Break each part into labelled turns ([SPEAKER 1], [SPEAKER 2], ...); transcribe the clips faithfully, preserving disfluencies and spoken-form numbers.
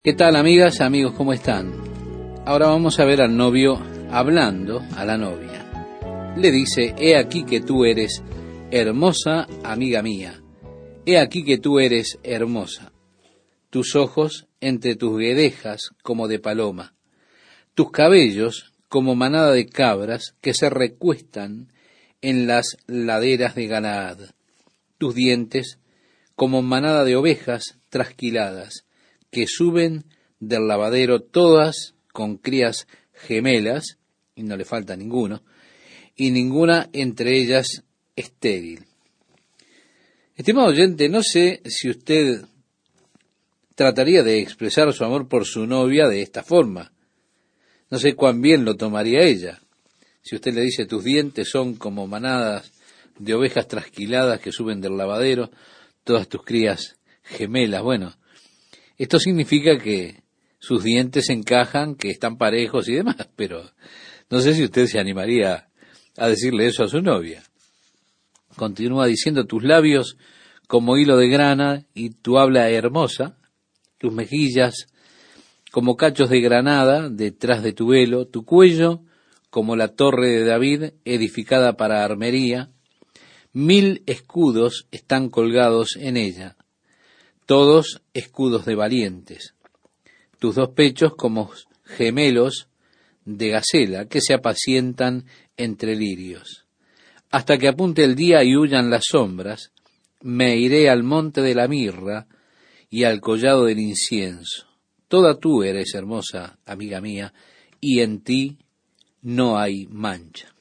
[SPEAKER 1] ¿Qué tal, amigas, amigos? ¿Cómo están? Ahora vamos a ver al novio hablando a la novia. Le dice: he aquí que tú eres hermosa, amiga mía. He aquí que tú eres hermosa. Tus ojos entre tus guedejas como de paloma. Tus cabellos como manada de cabras que se recuestan en las laderas de Galaad. Tus dientes como manada de ovejas trasquiladas, que suben del lavadero, todas con crías gemelas, y no le falta ninguno, y ninguna entre ellas estéril. Estimado oyente, no sé si usted trataría de expresar su amor por su novia de esta forma. No sé cuán bien lo tomaría ella. Si usted le dice: tus dientes son como manadas de ovejas trasquiladas que suben del lavadero, todas tus crías gemelas. Bueno, esto significa que sus dientes encajan, que están parejos y demás, pero no sé si usted se animaría a decirle eso a su novia. Continúa diciendo: tus labios como hilo de grana y tu habla hermosa, tus mejillas como cachos de granada detrás de tu velo, tu cuello como la torre de David edificada para armería, mil escudos están colgados en ella, todos escudos de valientes. Tus dos pechos como gemelos de gacela que se apacientan entre lirios. Hasta que apunte el día y huyan las sombras, me iré al monte de la mirra y al collado del incienso. Toda tú eres hermosa, amiga mía, y en ti no hay mancha.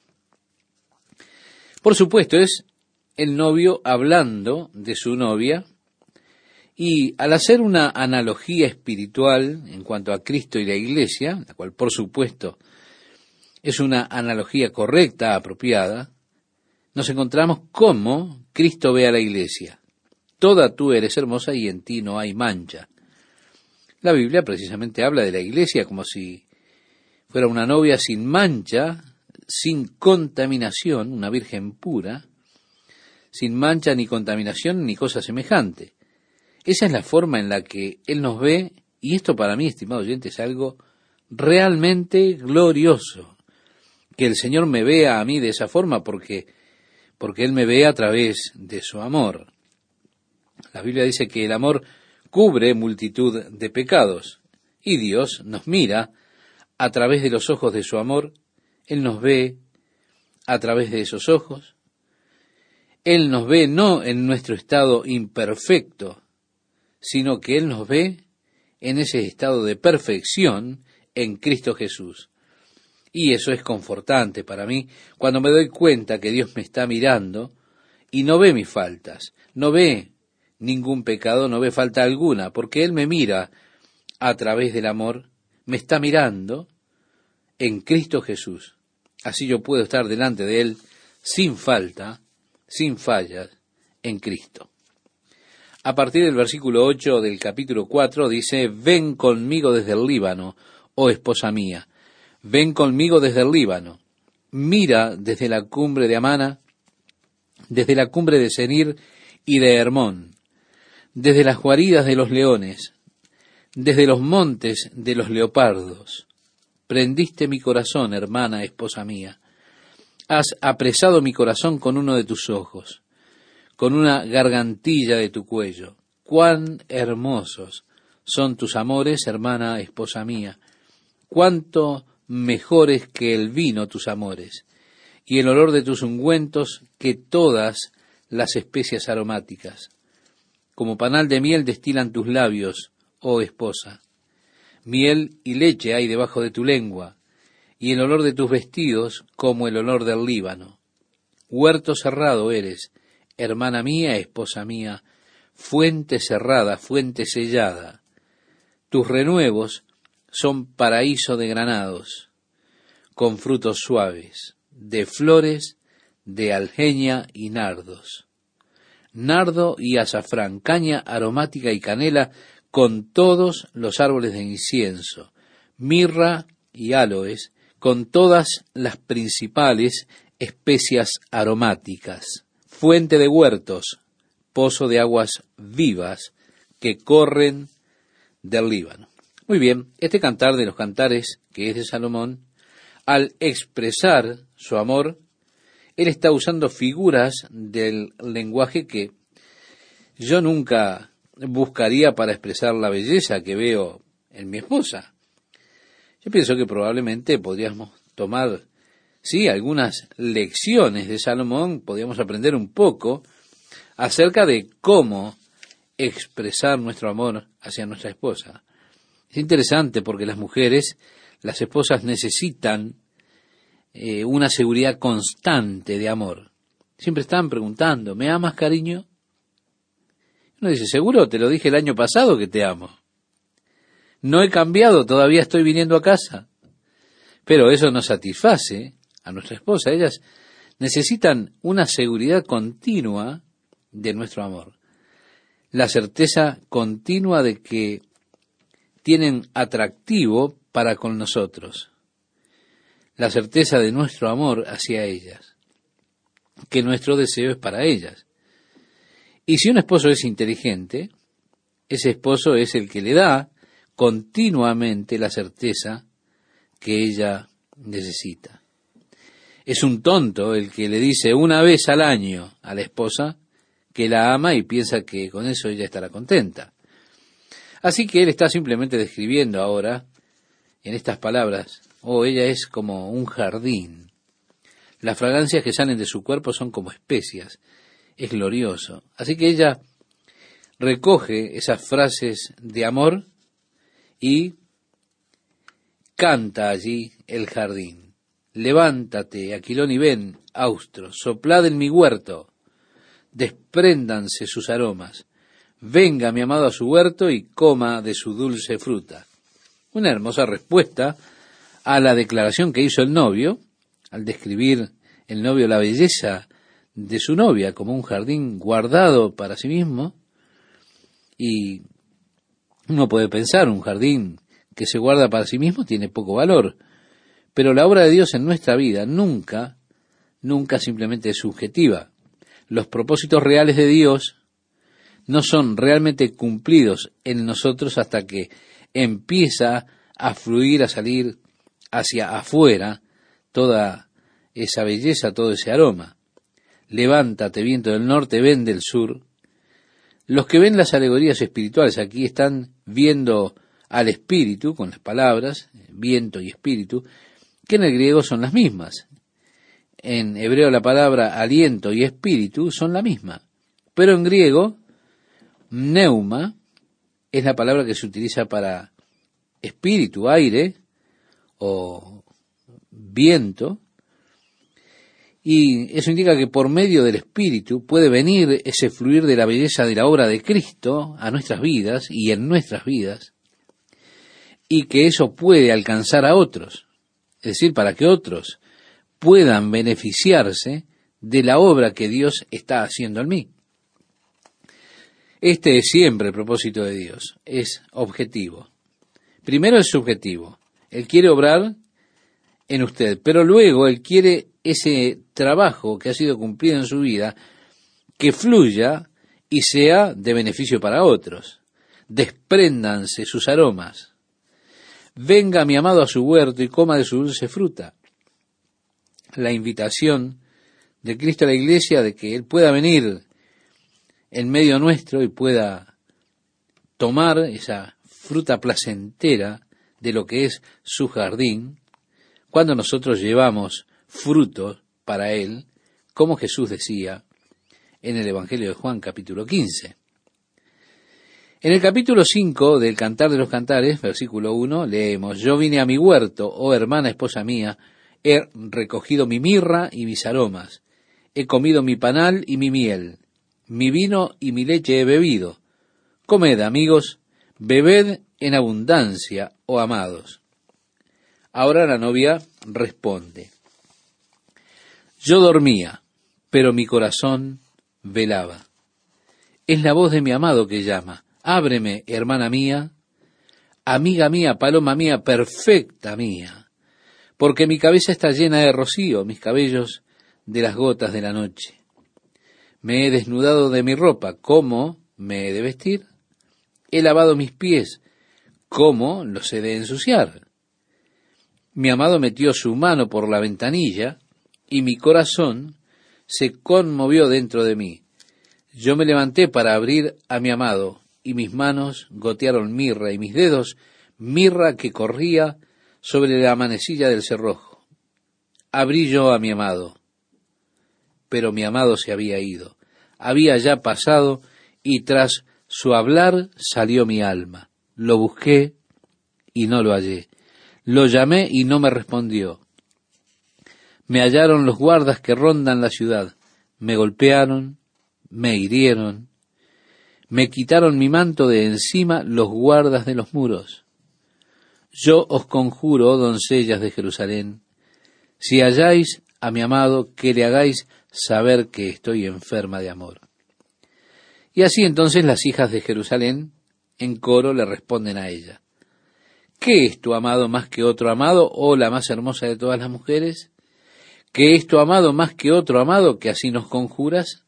[SPEAKER 1] Por supuesto, es el novio hablando de su novia. Y al hacer una analogía espiritual en cuanto a Cristo y la Iglesia, la cual por supuesto es una analogía correcta, apropiada, nos encontramos cómo Cristo ve a la Iglesia. Toda tú eres hermosa y en ti no hay mancha. La Biblia precisamente habla de la Iglesia como si fuera una novia sin mancha, sin contaminación, una virgen pura, sin mancha ni contaminación ni cosa semejante. Esa es la forma en la que Él nos ve, y esto para mí, estimado oyente, es algo realmente glorioso, que el Señor me vea a mí de esa forma, porque, porque Él me ve a través de su amor. La Biblia dice que el amor cubre multitud de pecados, y Dios nos mira a través de los ojos de su amor. Él nos ve a través de esos ojos. Él nos ve no en nuestro estado imperfecto, sino que Él nos ve en ese estado de perfección en Cristo Jesús. Y eso es confortante para mí cuando me doy cuenta que Dios me está mirando y no ve mis faltas, no ve ningún pecado, no ve falta alguna, porque Él me mira a través del amor, me está mirando en Cristo Jesús. Así yo puedo estar delante de Él sin falta, sin fallas, en Cristo. A partir del versículo ocho del capítulo cuatro dice: ven conmigo desde el Líbano, oh esposa mía, ven conmigo desde el Líbano, mira desde la cumbre de Amana, desde la cumbre de Senir y de Hermón, desde las guaridas de los leones, desde los montes de los leopardos. Prendiste mi corazón, hermana, esposa mía, has apresado mi corazón con uno de tus ojos, con una gargantilla de tu cuello. Cuán hermosos son tus amores, hermana, esposa mía. Cuánto mejores que el vino tus amores, y el olor de tus ungüentos que todas las especias aromáticas. Como panal de miel destilan tus labios, oh esposa. Miel y leche hay debajo de tu lengua, y el olor de tus vestidos como el olor del Líbano. Huerto cerrado eres, hermana mía, esposa mía, fuente cerrada, fuente sellada. Tus renuevos son paraíso de granados, con frutos suaves, de flores, de algeña y nardos. Nardo y azafrán, caña aromática y canela, con todos los árboles de incienso, mirra y áloes, con todas las principales especias aromáticas. Fuente de huertos, pozo de aguas vivas que corren del Líbano. Muy bien, este cantar de los cantares, que es de Salomón, al expresar su amor, él está usando figuras del lenguaje que yo nunca buscaría para expresar la belleza que veo en mi esposa. Yo pienso que probablemente podríamos tomar, sí, algunas lecciones de Salomón, podríamos aprender un poco acerca de cómo expresar nuestro amor hacia nuestra esposa. Es interesante porque las mujeres, las esposas necesitan eh, una seguridad constante de amor. Siempre están preguntando, ¿me amas, cariño? Uno dice, seguro, te lo dije el año pasado que te amo. No he cambiado, todavía estoy viniendo a casa. Pero eso no satisface a nuestra esposa. Ellas necesitan una seguridad continua de nuestro amor. La certeza continua de que tienen atractivo para con nosotros. La certeza de nuestro amor hacia ellas. Que nuestro deseo es para ellas. Y si un esposo es inteligente, ese esposo es el que le da continuamente la certeza que ella necesita. Es un tonto el que le dice una vez al año a la esposa que la ama y piensa que con eso ella estará contenta. Así que él está simplemente describiendo ahora, en estas palabras, oh, ella es como un jardín. Las fragancias que salen de su cuerpo son como especias. Es glorioso. Así que ella recoge esas frases de amor y canta allí el jardín. Levántate, Aquilón, y ven, austro, soplad en mi huerto, despréndanse sus aromas. Venga mi amado a su huerto y coma de su dulce fruta. Una hermosa respuesta a la declaración que hizo el novio, al describir el novio la belleza de su novia como un jardín guardado para sí mismo. Y uno puede pensar, un jardín que se guarda para sí mismo tiene poco valor, pero la obra de Dios en nuestra vida nunca, nunca simplemente es subjetiva. Los propósitos reales de Dios no son realmente cumplidos en nosotros hasta que empieza a fluir, a salir hacia afuera toda esa belleza, todo ese aroma. Levántate, viento del norte, ven del sur. Los que ven las alegorías espirituales aquí están viendo al espíritu, con las palabras, viento y espíritu, que en el griego son las mismas. En hebreo la palabra aliento y espíritu son la misma, pero en griego pneuma es la palabra que se utiliza para espíritu, aire o viento, y eso indica que por medio del espíritu puede venir ese fluir de la belleza de la obra de Cristo a nuestras vidas y en nuestras vidas, y que eso puede alcanzar a otros, es decir, para que otros puedan beneficiarse de la obra que Dios está haciendo en mí. Este es siempre el propósito de Dios, es objetivo. Primero es subjetivo, Él quiere obrar en usted, pero luego Él quiere ese trabajo que ha sido cumplido en su vida, que fluya y sea de beneficio para otros. Despréndanse sus aromas. Venga mi amado a su huerto y coma de su dulce fruta. La invitación de Cristo a la iglesia de que Él pueda venir en medio nuestro y pueda tomar esa fruta placentera de lo que es su jardín, cuando nosotros llevamos frutos para Él, como Jesús decía en el Evangelio de Juan capítulo quince. En el capítulo cinco del Cantar de los Cantares, versículo uno, leemos, yo vine a mi huerto, oh hermana esposa mía, he recogido mi mirra y mis aromas, he comido mi panal y mi miel, mi vino y mi leche he bebido. Comed, amigos, bebed en abundancia, oh amados. Ahora la novia responde, yo dormía, pero mi corazón velaba. Es la voz de mi amado que llama, ábreme, hermana mía, amiga mía, paloma mía, perfecta mía, porque mi cabeza está llena de rocío, mis cabellos de las gotas de la noche. Me he desnudado de mi ropa, ¿cómo me he de vestir? He lavado mis pies, ¿cómo los he de ensuciar? Mi amado metió su mano por la ventanilla y mi corazón se conmovió dentro de mí. Yo me levanté para abrir a mi amado y mis manos gotearon mirra y mis dedos mirra que corría sobre la manecilla del cerrojo. Abrí yo a mi amado, pero mi amado se había ido. Había ya pasado y tras su hablar salió mi alma. Lo busqué y no lo hallé. Lo llamé y no me respondió. Me hallaron los guardas que rondan la ciudad. Me golpearon, me hirieron, me quitaron mi manto de encima los guardas de los muros. Yo os conjuro, oh doncellas de Jerusalén, si halláis a mi amado, que le hagáis saber que estoy enferma de amor. Y así entonces las hijas de Jerusalén en coro le responden a ella. ¿Qué es tu amado más que otro amado, oh la más hermosa de todas las mujeres? ¿Qué es tu amado más que otro amado, que así nos conjuras?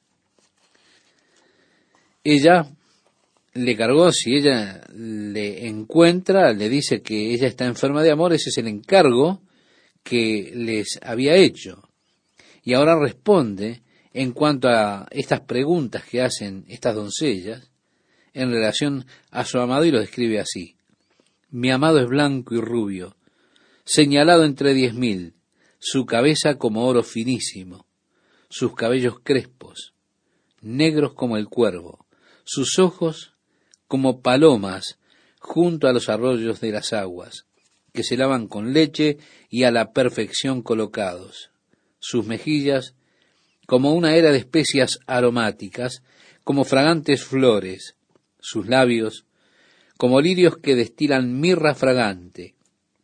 [SPEAKER 1] Ella le cargó, si ella le encuentra, le dice que ella está enferma de amor, ese es el encargo que les había hecho. Y ahora responde en cuanto a estas preguntas que hacen estas doncellas en relación a su amado y lo describe así. Mi amado es blanco y rubio, señalado entre diez mil, su cabeza como oro finísimo, sus cabellos crespos, negros como el cuervo, sus ojos como palomas junto a los arroyos de las aguas, que se lavan con leche y a la perfección colocados, sus mejillas como una era de especias aromáticas, como fragantes flores, sus labios como lirios que destilan mirra fragante,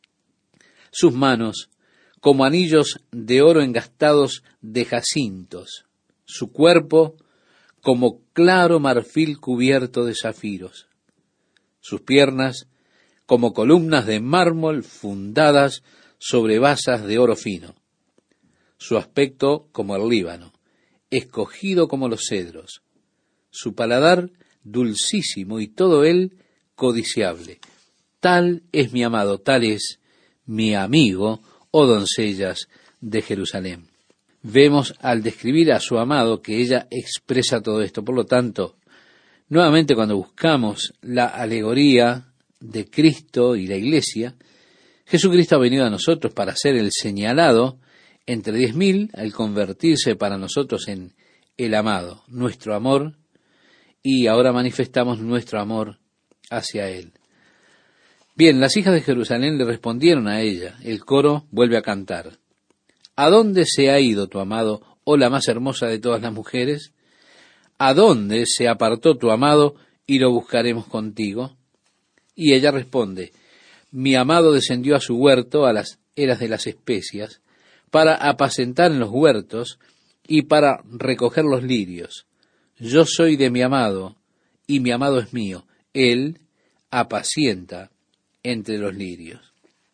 [SPEAKER 1] sus manos como anillos de oro engastados de jacintos, su cuerpo como claro marfil cubierto de zafiros, sus piernas como columnas de mármol fundadas sobre basas de oro fino, su aspecto como el Líbano, escogido como los cedros, su paladar dulcísimo y todo él codiciable. Tal es mi amado, tal es mi amigo, oh doncellas de Jerusalén. Vemos al describir a su amado que ella expresa todo esto. Por lo tanto, nuevamente cuando buscamos la alegoría de Cristo y la Iglesia, Jesucristo ha venido a nosotros para ser el señalado entre diez mil al convertirse para nosotros en el amado, nuestro amor, y ahora manifestamos nuestro amor hacia Él. Bien, las hijas de Jerusalén le respondieron a ella. El coro vuelve a cantar. ¿A dónde se ha ido tu amado, oh la más hermosa de todas las mujeres? ¿A dónde se apartó tu amado y lo buscaremos contigo? Y ella responde, mi amado descendió a su huerto, a las eras de las especias, para apacentar en los huertos y para recoger los lirios. Yo soy de mi amado, y mi amado es mío. Él apacienta entre los lirios.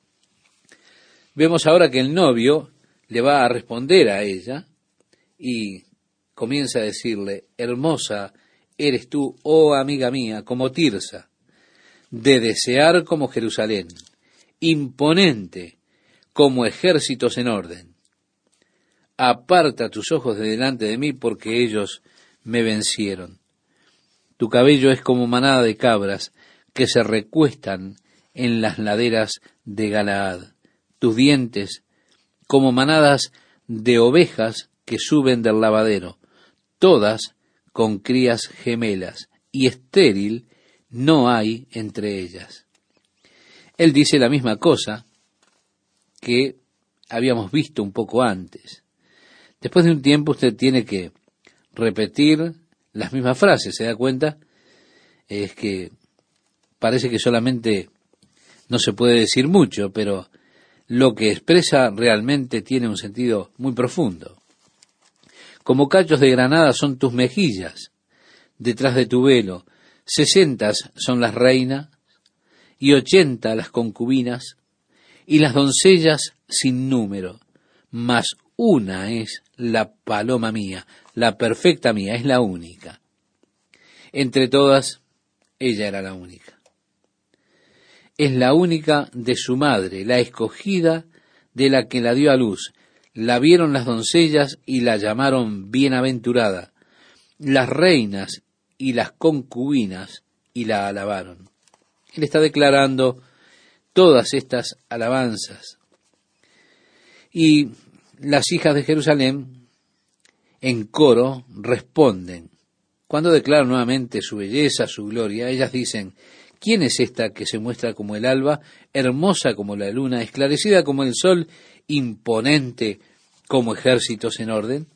[SPEAKER 1] Vemos ahora que el novio le va a responder a ella y comienza a decirle, hermosa eres tú, oh amiga mía, como Tirsa, de desear como Jerusalén, imponente como ejércitos en orden. Aparta tus ojos de delante de mí porque ellos me vencieron. Tu cabello es como manada de cabras que se recuestan en las laderas de Galaad. Tus dientes como manadas de ovejas que suben del lavadero, todas con crías gemelas, y estéril no hay entre ellas. Él dice la misma cosa que habíamos visto un poco antes. Después de un tiempo usted tiene que repetir las mismas frases, ¿se da cuenta? Es que parece que solamente no se puede decir mucho, pero lo que expresa realmente tiene un sentido muy profundo. Como cachos de granada son tus mejillas, detrás de tu velo, sesentas son las reinas, y ochenta las concubinas, y las doncellas sin número, mas una es la paloma mía, la perfecta mía, es la única. Entre todas, ella era la única. es la única de su madre, la escogida de la que la dio a luz. La vieron las doncellas y la llamaron bienaventurada, las reinas y las concubinas y la alabaron. Él está declarando todas estas alabanzas. Y las hijas de Jerusalén en coro responden. Cuando declaran nuevamente su belleza, su gloria, ellas dicen: ¿quién es esta que se muestra como el alba, hermosa como la luna, esclarecida como el sol, imponente como ejércitos en orden?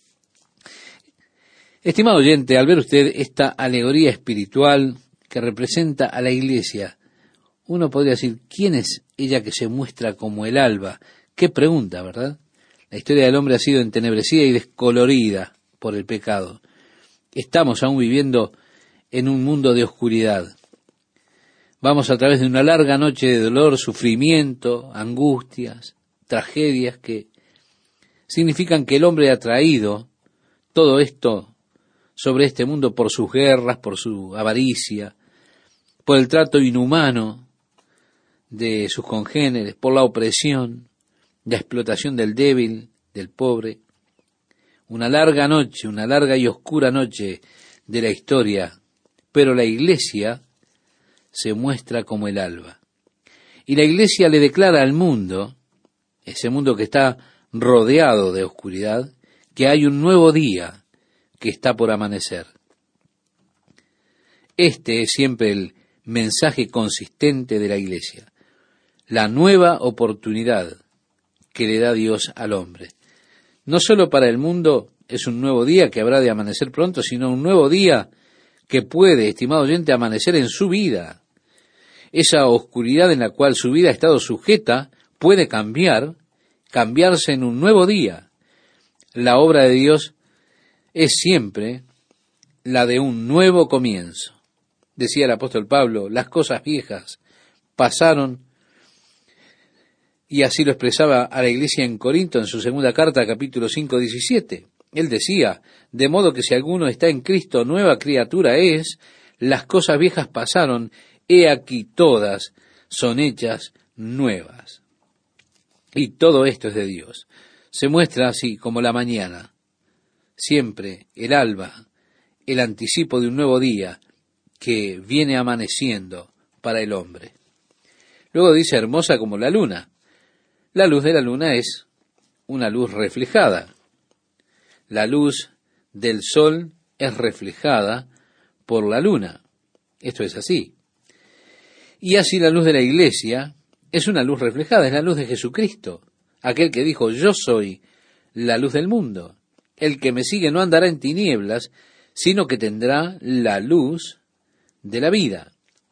[SPEAKER 1] Estimado oyente, al ver usted esta alegoría espiritual que representa a la iglesia, uno podría decir: ¿quién es ella que se muestra como el alba? Qué pregunta, ¿verdad? La historia del hombre ha sido entenebrecida y descolorida por el pecado. Estamos aún viviendo en un mundo de oscuridad. Vamos a través de una larga noche de dolor, sufrimiento, angustias, tragedias que significan que el hombre ha traído todo esto sobre este mundo por sus guerras, por su avaricia, por el trato inhumano de sus congéneres, por la opresión, la explotación del débil, del pobre. Una larga noche, una larga y oscura noche de la historia, pero la iglesia se muestra como el alba. Y la iglesia le declara al mundo, ese mundo que está rodeado de oscuridad, que hay un nuevo día que está por amanecer. Este es siempre el mensaje consistente de la iglesia, la nueva oportunidad que le da Dios al hombre. No solo para el mundo es un nuevo día que habrá de amanecer pronto, sino un nuevo día que puede, estimado oyente, amanecer en su vida. Esa oscuridad en la cual su vida ha estado sujeta puede cambiar, cambiarse en un nuevo día. La obra de Dios es siempre la de un nuevo comienzo. Decía el apóstol Pablo: las cosas viejas pasaron, y así lo expresaba a la iglesia en Corinto en su segunda carta, capítulo cinco, diecisiete. Él decía: de modo que si alguno está en Cristo, nueva criatura es, las cosas viejas pasaron, he aquí todas son hechas nuevas. Y todo esto es de Dios. Se muestra así como la mañana, siempre el alba, el anticipo de un nuevo día que viene amaneciendo para el hombre. Luego dice: hermosa como la luna. La luz de la luna es una luz reflejada. La luz del sol es reflejada por la luna. Esto es así. Y así la luz de la iglesia es una luz reflejada, es la luz de Jesucristo, aquel que dijo: yo soy la luz del mundo. El que me sigue no andará en tinieblas, sino que tendrá la luz de la vida.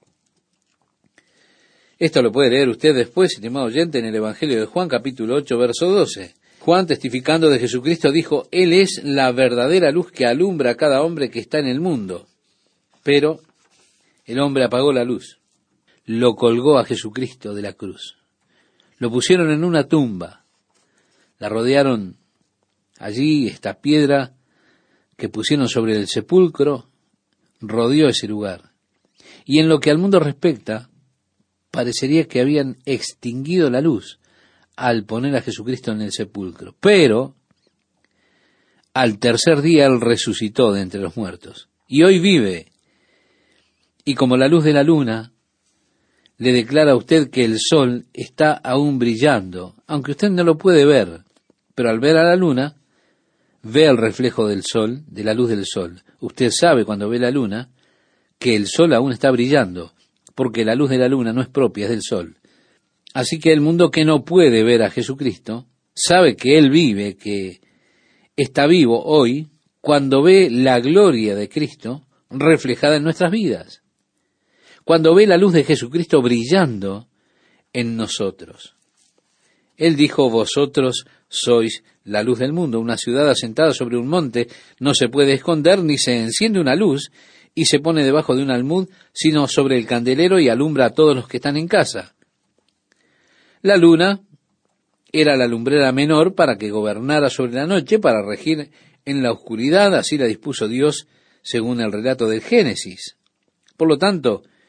[SPEAKER 1] Esto lo puede leer usted después, estimado oyente, en el Evangelio de Juan, capítulo ocho, verso doce. Juan, testificando de Jesucristo, dijo: Él es la verdadera luz que alumbra a cada hombre que está en el mundo. Pero el hombre apagó la luz, lo colgó a Jesucristo de la cruz, lo pusieron en una tumba, la rodearon allí, esta piedra que pusieron sobre el sepulcro, rodeó ese lugar. Y en lo que al mundo respecta, parecería que habían extinguido la luz al poner a Jesucristo en el sepulcro. Pero al tercer día Él resucitó de entre los muertos. Y hoy vive. Y como la luz de la luna, le declara a usted que el sol está aún brillando, aunque usted no lo puede ver. Pero al ver a la luna, ve el reflejo del sol, de la luz del sol. Usted sabe cuando ve la luna que el sol aún está brillando, porque la luz de la luna no es propia, es del sol. Así que el mundo que no puede ver a Jesucristo, sabe que Él vive, que está vivo hoy, cuando ve la gloria de Cristo reflejada en nuestras vidas. Cuando ve la luz de Jesucristo brillando en nosotros. Él dijo: vosotros sois la luz del mundo. Una ciudad asentada sobre un monte no se puede esconder, ni se enciende una luz y se pone debajo de un almud, sino sobre el candelero y alumbra a todos los que están en casa. La luna era la lumbrera menor para que gobernara sobre la noche, para regir en la oscuridad, así la dispuso Dios según el relato del Génesis. Por lo tanto,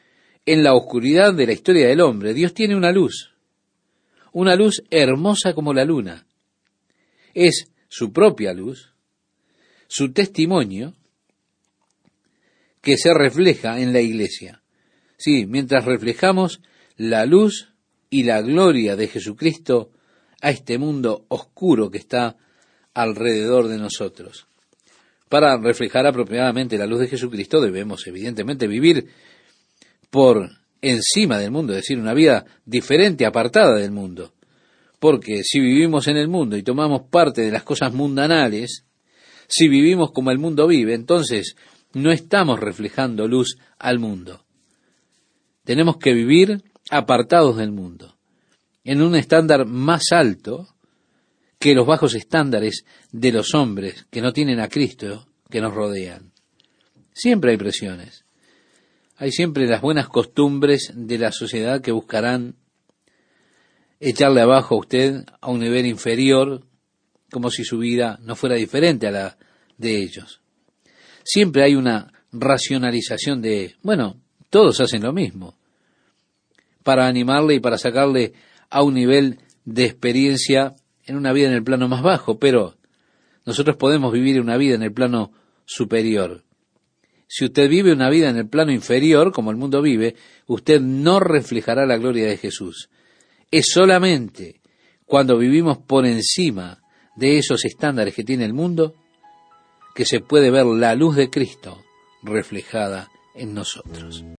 [SPEAKER 1] en la oscuridad de la historia del hombre, Dios tiene una luz, una luz hermosa como la luna. Es su propia luz, su testimonio, que se refleja en la iglesia. Sí, mientras reflejamos la luz y la gloria de Jesucristo a este mundo oscuro que está alrededor de nosotros. Para reflejar apropiadamente la luz de Jesucristo debemos evidentemente vivir por encima del mundo, es decir, una vida diferente, apartada del mundo. Porque si vivimos en el mundo y tomamos parte de las cosas mundanales, si vivimos como el mundo vive, entonces no estamos reflejando luz al mundo. Tenemos que vivir apartados del mundo, en un estándar más alto que los bajos estándares de los hombres que no tienen a Cristo que nos rodean. Siempre hay presiones. Hay siempre las buenas costumbres de la sociedad que buscarán echarle abajo a usted a un nivel inferior, como si su vida no fuera diferente a la de ellos. Siempre hay una racionalización de, bueno, todos hacen lo mismo, para animarle y para sacarle a un nivel de experiencia en una vida en el plano más bajo, pero nosotros podemos vivir una vida en el plano superior. Si usted vive una vida en el plano inferior, como el mundo vive, usted no reflejará la gloria de Jesús. Es solamente cuando vivimos por encima de esos estándares que tiene el mundo que se puede ver la luz de Cristo reflejada en nosotros.